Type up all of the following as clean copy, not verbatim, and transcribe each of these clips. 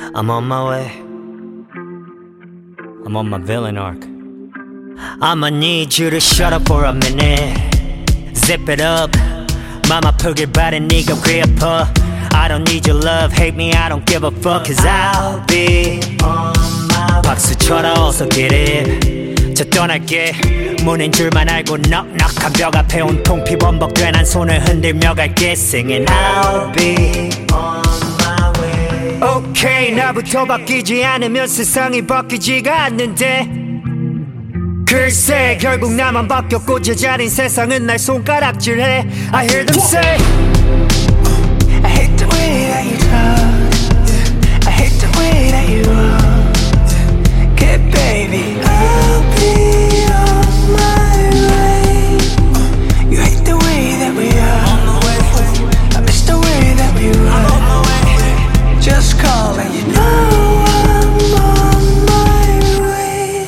I'm on my way. I'm on my villain arc. I'ma need you to shut up for a minute. Zip it up. 맘 아프길 바래 네가 귀 아파. I don't need your love, hate me, I don't give a fuck. Cause I'll be on my way. 박수 쳐라 어서 get it. 저 떠날게 문인 줄만 알고 넉넉한 벽 앞에 온통 피범벅된 한 손을 흔들며 갈게. Singing I'll be on my way. Okay 나부터 바뀌지 않으면 세상이 바뀌지가 않는데 글쎄 결국 나만 바뀌었고 제자린 세상은 날 손가락질해. I hear them say I hate the way that you talk. I hate the way that you walk. Get baby, I'll be on my way. You hate the way that we are. I miss the way that we run. Just call and you know I'm on my way.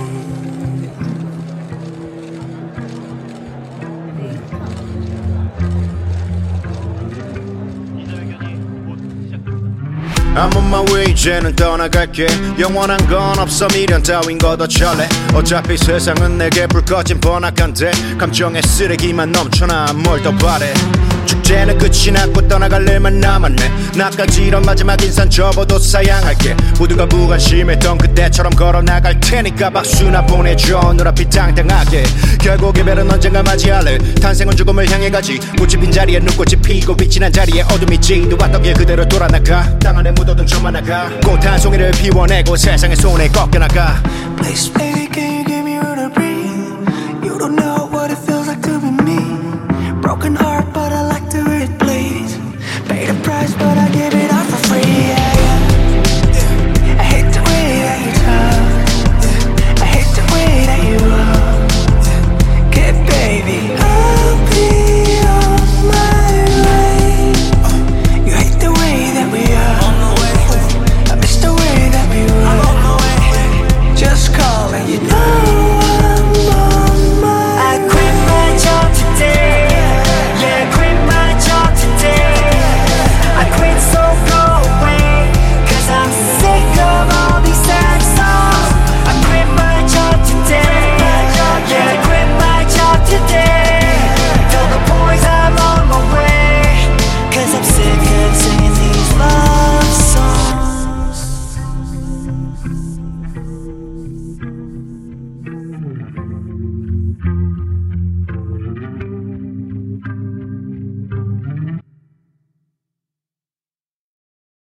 I'm on my way 이제는 떠나갈게. 영원한 건 없어 미련 따윈 걷어철래. 어차피 세상은 내게 불 꺼진 번화가인데 감정의 쓰레기만 넘쳐나 뭘 더 바래. 축제는 끝이 났고 떠나갈 일만 남았네. 나까지 이런 마지막 인사는 접어도 사양할게. 모두가 무관심했던 그때처럼 걸어나갈 테니까 박수나 보내줘 눈앞이 당당하게. 결국 이별은 언젠가 맞이할래. 탄생은 죽음을 향해 가지. 꽃이 핀 자리에 눈꽃이 피고 빛이 난 자리에 어둠이 지도왔던 길 그대로 돌아나가. 땅 안에 묻어둔 저만 나가. 꽃 한 송이를 피워내고 세상의 손에 꺾여나가. Please baby can you give me room to breathe. You don't know